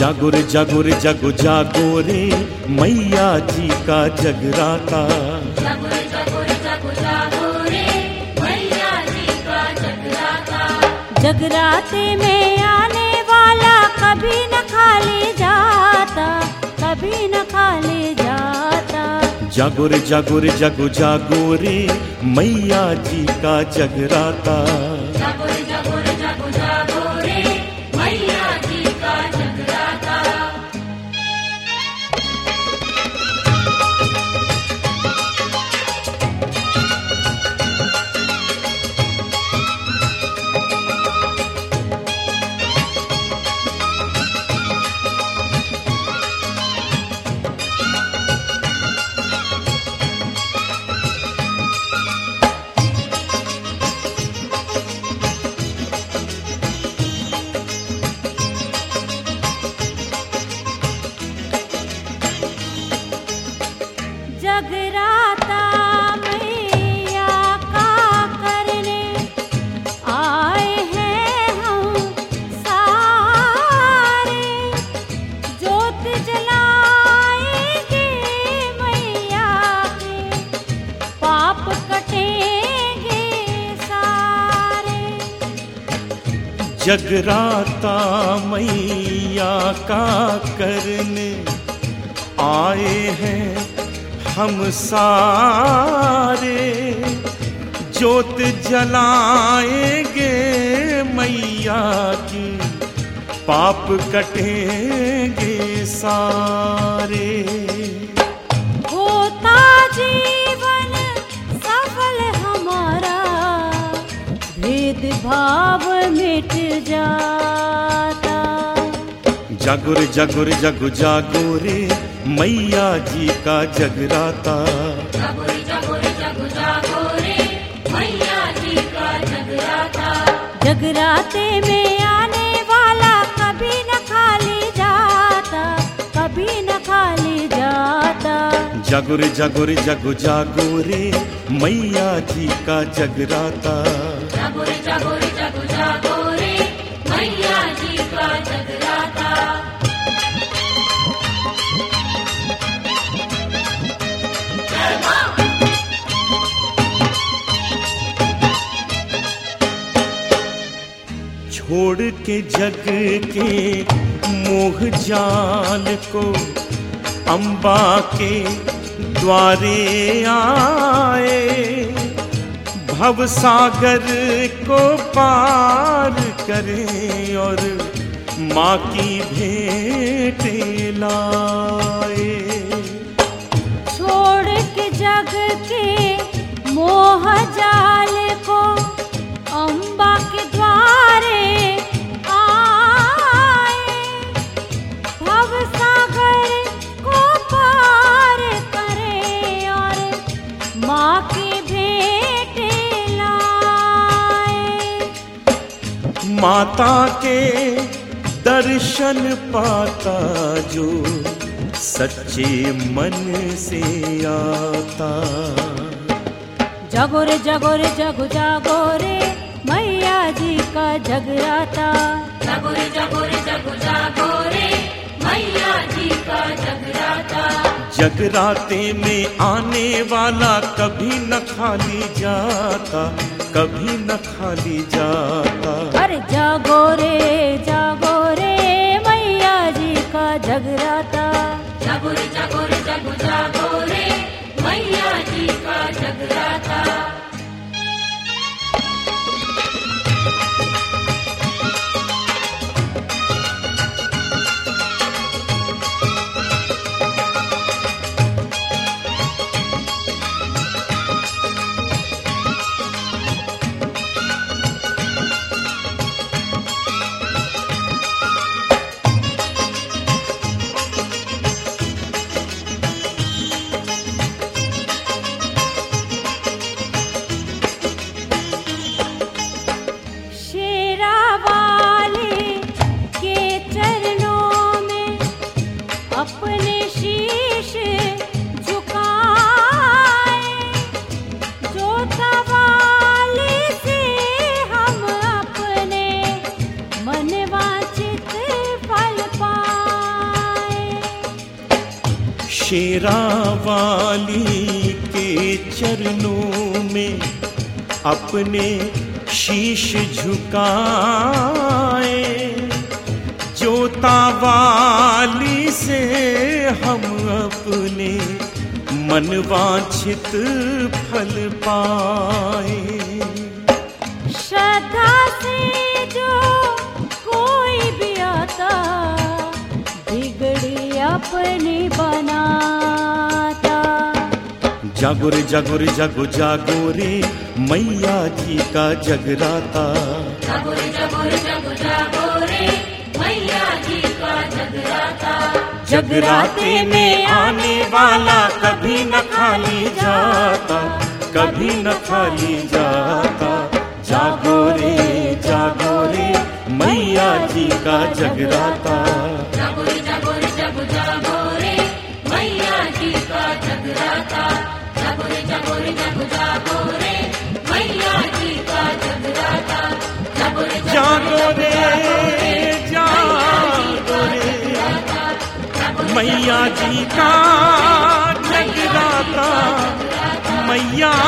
जागो रे जागो रे जागो जागो रे मैया जी का जगराता। जागो रे जागो रे जागो जागो रे मैया जी का जगराता। जगराते में आने वाला कभी न खाली जाता, कभी न खाली जाता। जागो रे जागो रे जागो जागो रे मैया जी का जगराता। जागो रे जागो रे जागो जागो रे मैया जी का जगराता। जगराता मैया का करने आए हैं हम सारे, जोत जलाएंगे मैया के, पाप कटेंगे सारे। जगराता मैया का करने आए हैं हम सारे, जोत जलाएंगे मैया की, पाप कटेंगे सारे। होता जीवन सफल हमारा, भेदभाव मिट जाता। जागो रे जागो रे जागो जागो रे मैया जी का जगराता। जागो रे जागो रे जागो जागो रे मैया जी का जगराता। जगराते में आने वाला कभी न खाली जाता, कभी न खाली जाता। जागो रे जागो रे जागो जागो रे मैया जी का जगराता। जागो रे जागो रे जागो जागो रे मैया जी का जगराता। छोड़ के जग के मोह जाल को, अम्बा के द्वारे आए, भव सागर को पार करें और माँ की भेंट लाए। छोड़ के जग के मोह जाल को, अम्बा के द्वारे आए, भव सागर को पार करें और माँ की भेंट लाए। माता के दर्शन पाता जो सच्चे मन से आता। जागो रे जागो रे जागो जागो रे मैया जी का जगराता। जागो रे जागो रे जागो जागो रे मैया जी का जगराता। जगराते में आने वाला कभी न खाली जाता, कभी न खाली जाता। अरे जागो रे मैया जी का जगराता। जागो रे जागो रे जागो जागो रे मैया जी का जगराता। वाली के चरणों में अपने शीश झुकाए, जोता वाली से हम अपने मनवांछित फल पाए। श्रद्धा से जो कोई भी आता, बिगड़ी अपनी बनाता। जागो रे जागो रे जागो जागो रे, मैया जी का जगराता। जागो रे जागो रे जागो जागो रे, मैया जी का जगराता। जगराते में आने वाला कभी न खाली जाता, कभी न खाली जाता। जागो रे मैया जी का जगराता। जागो रे जागो रे जागो जागो रे, मैया जी का जगराता। जागो रे जागो रे जागो जागो रे, मैया जी का जगराता। जागो रे जागो रे मैया जी का जगराता, मैया